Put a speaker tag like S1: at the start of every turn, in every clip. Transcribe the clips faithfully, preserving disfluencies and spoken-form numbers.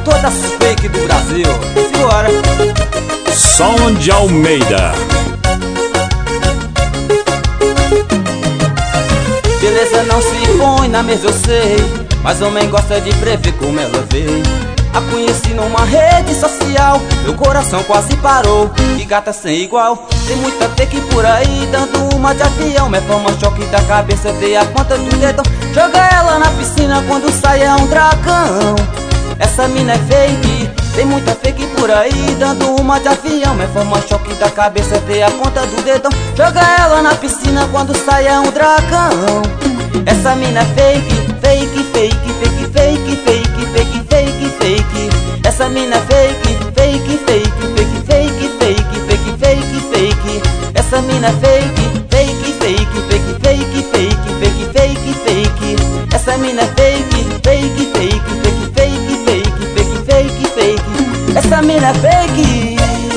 S1: todas as fake do Brasil. Simbora.
S2: Som de Almeida.
S1: Beleza não se põe na mesa, eu sei, mas homem gosta de prever como ela veio. A conheci numa rede social, meu coração quase parou. Que gata sem igual, tem muita fake por aí, dando uma de avião. Me forma choque da cabeça, vê a ponta do dedão. Joga ela na piscina, quando sai é um dragão. Essa mina é fake, tem muita fake por aí, dando uma de avião. Me forma choque da cabeça, vê a ponta do dedão. Joga ela na piscina, quando sai é um dragão. Essa mina é fake, fake, fake, fake, fake, fake, fake, fake, fake. Essa mina é fake, fake, fake, fake, fake, fake, fake, fake, fake. Essa mina é fake, fake, fake, fake, fake, fake, fake, fake, fake. Essa mina é fake, fake, fake, fake, fake, fake, fake, fake, fake. Essa mina é fake.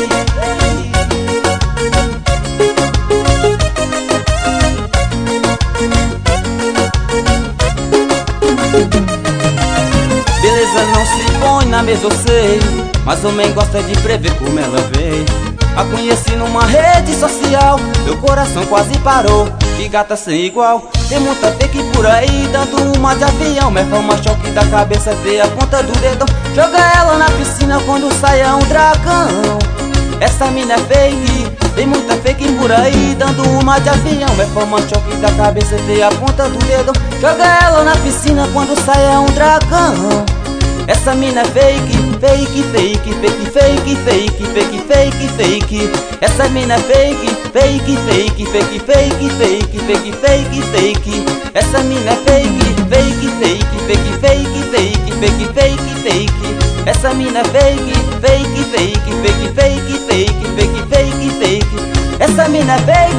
S1: Beleza não se põe na mesa, eu sei, mas homem gosta de prever como ela veio. A conheci numa rede social, meu coração quase parou. Que gata sem igual, tem muita fake por aí, dando uma de avião. Me forma choque da cabeça, vê a ponta do dedão. Joga ela na piscina, quando sai é um dragão. Essa mina é fake, tem muita fake por aí, dando uma de avião. Me forma choque da cabeça, vê a ponta do dedão. Joga ela na piscina, quando sai é um dragão. Essa mina é fake, fake, fake, fake, fake, fake, fake, fake, fake. Essa mina é fake, fake, fake, fake, fake, fake, fake, fake, fake. Essa mina é fake, fake, fake, fake, fake, fake, fake, fake, fake. Essa mina é fake, fake, fake, fake, fake, fake, fake, fake, fake. Essa mina é fake.